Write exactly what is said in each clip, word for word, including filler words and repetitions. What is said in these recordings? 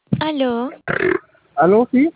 ¿Aló? ¿Aló? ¿Sí?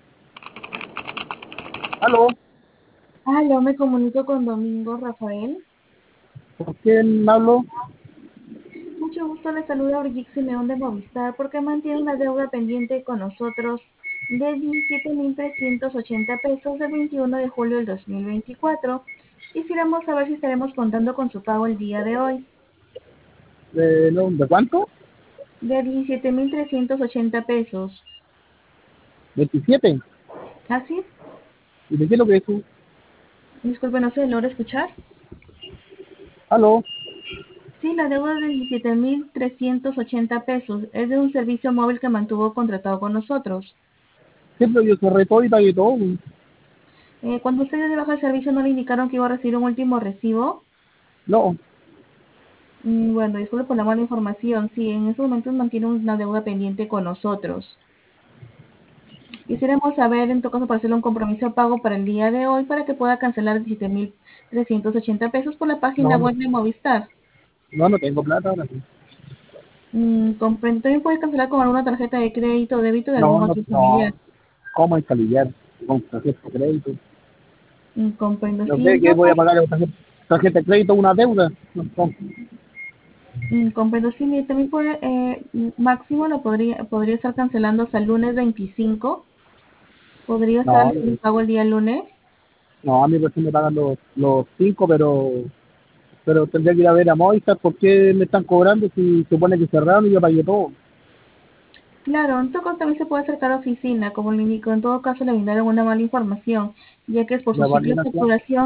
¿Aló? Aló, me comunico con Domingo Rafael. ¿Por quién hablo? Mucho gusto, le saluda Brigitte Simeón de Movistar porque mantiene una deuda pendiente con nosotros de diecisiete mil trescientos ochenta pesos del veintiuno de julio del dos mil veinticuatro. Quisiéramos saber si estaremos contando con su pago el día de hoy. ¿De, no, ¿de cuánto? De diecisiete mil trescientos ochenta pesos. ¿veintisiete? ¿Así? ¿Y de qué es lo que es tú? Disculpe, no se logra escuchar. ¿Aló? Sí, la deuda de diecisiete mil trescientos ochenta pesos es de un servicio móvil que mantuvo contratado con nosotros. Siempre yo cerré todo y pagué todo. Eh, cuando usted dio de baja el servicio, ¿no le indicaron que iba a recibir un último recibo? No, Mm, bueno, disculpe por la mala información. Sí, en estos momentos mantiene una deuda pendiente con nosotros. Quisiéramos saber, en todo caso, para hacerle un compromiso de pago para el día de hoy para que pueda cancelar diecisiete mil trescientos ochenta pesos por la página no, no, web de Movistar. no, no tengo plata ahora sí. Mm, comprendo. También puede cancelar con alguna tarjeta de crédito o débito de No, algún no, otro familiar. no. ¿Cómo instalar? Con tarjeta de crédito. Mm, comprendo. No Sí, sé, en ¿qué todo voy a caso, pagar? ¿Tarjeta, tarjeta de crédito una deuda? No, no. mm, comprendo. Sí, mire, también puede, eh, máximo lo podría, podría estar cancelando hasta el lunes veinticinco. ¿Podría estar No, el pago el día lunes? no, a mí recién me pagan los, los cinco, pero pero tendría que ir a ver a Movistar por qué me están cobrando si se supone que cerraron y yo pagué todo. Claro, en todo caso también se puede acercar a oficina, como le indico. En todo caso le brindaron una mala información, ya que es por su La ciclo de validación. facturación